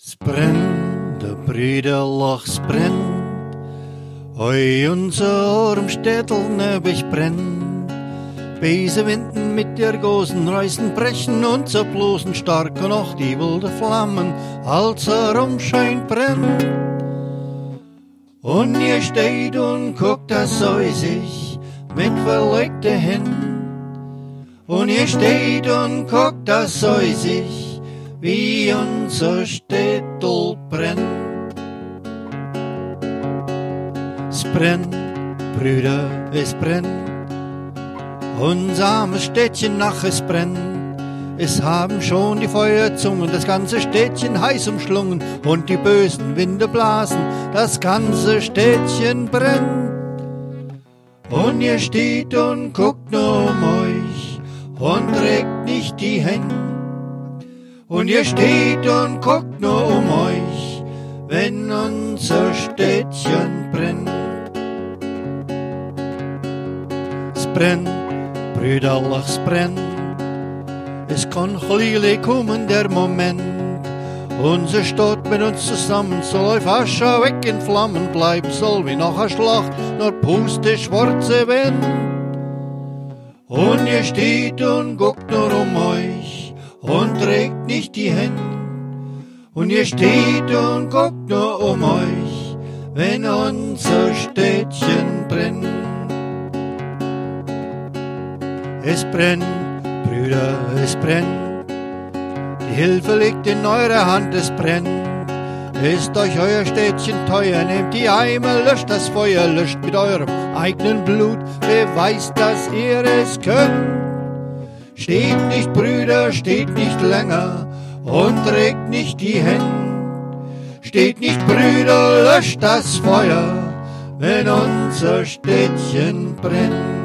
Es brennt, der Brüderloch, es brennt. Oi, unser Städtel nebig brennt. Böse Winden mit der großen Reißen brechen und zerblosen stark und auch die wilde Flammen, als herumscheint brennt. Und ihr steht und guckt das sich mit verlegten Händen. Und ihr steht und guckt das sich, wie unser Städtel brennt. Es brennt, Brüder, es brennt. Unser armes Städtchen nach es brennt. Es haben schon die Feuerzungen das ganze Städtchen heiß umschlungen und die bösen Winde blasen, das ganze Städtchen brennt. Und ihr steht und guckt nur um euch und regt nicht die Hände. Und ihr steht und guckt nur um euch, wenn unser Städtchen brennt. Es brennt, Brüderlich, es brennt. Es kann gleich kommen der Moment. Unsere Stadt mit uns zusammen soll auf Asche weg in Flammen bleiben, soll wie nach einer Schlacht nur puste schwarze Wind. Und ihr steht und guckt nur um euch und regt nicht die Hände. Und ihr steht und guckt nur um euch, wenn unser Städtchen brennt. Es brennt, Brüder, es brennt. Die Hilfe liegt in eurer Hand, es brennt. Ist euch euer Städtchen teuer, nehmt die Eimer, löscht das Feuer, löscht mit eurem eigenen Blut, beweist, dass ihr es könnt. Steht nicht, Brüder, steht nicht länger und regt nicht die Hände. Steht nicht, Brüder, löscht das Feuer, wenn unser Städtchen brennt.